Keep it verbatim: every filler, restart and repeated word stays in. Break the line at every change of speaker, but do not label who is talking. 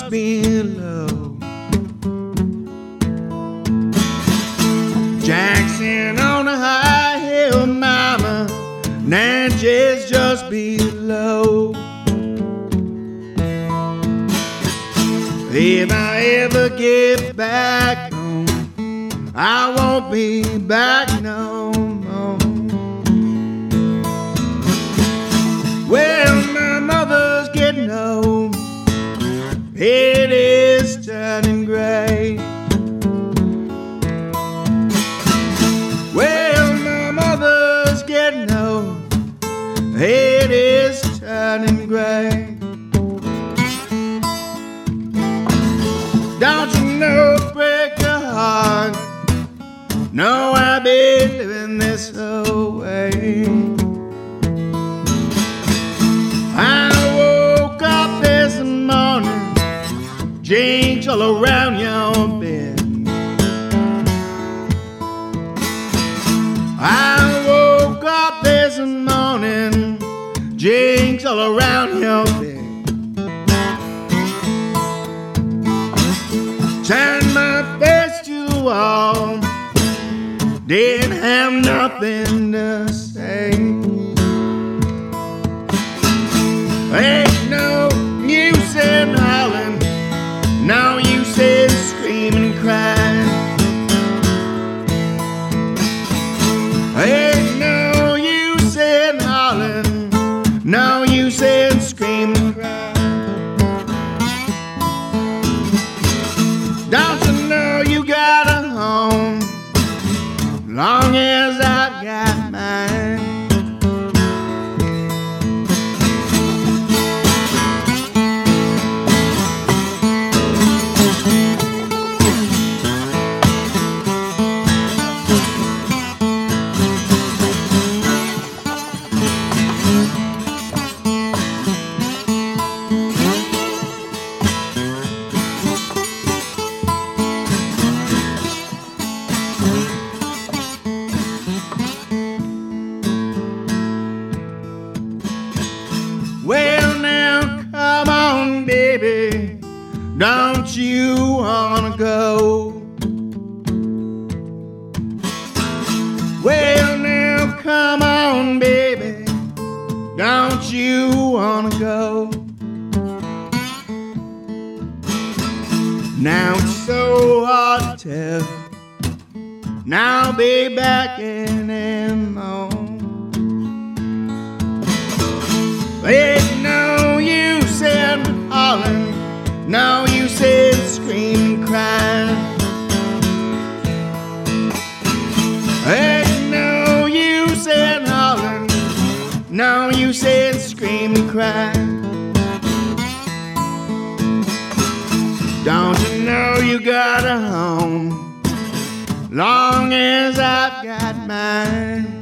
just below. Jackson on the high hill, mama, Natchez just below. If I ever get back home, I won't be back no more. Well, my mother's getting old, it is turning gray. Well, my mother's getting old, it is turning gray. Don't you know, break your heart, no, I've been living this way. I woke up this morning, jinx all around your bed. I woke up this morning, jinx all around your bed. Turned my face to the wall, didn't have nothing to say. Ain't no use in hollering, no use in screaming and crying. Ain't no use in hollering, no use in screaming and crying. Don't you know you got a home, long as I've got mine. Well, now come on, baby, don't you wanna go? Well, now come on, baby, don't you wanna go? Now it's so hard to tell, now I'll be back in anymore. Ain't no use in hollering, no use in screaming and crying. Ain't no use in hollering, no use in screaming and crying. Don't you know you got a home, long as I've got mine.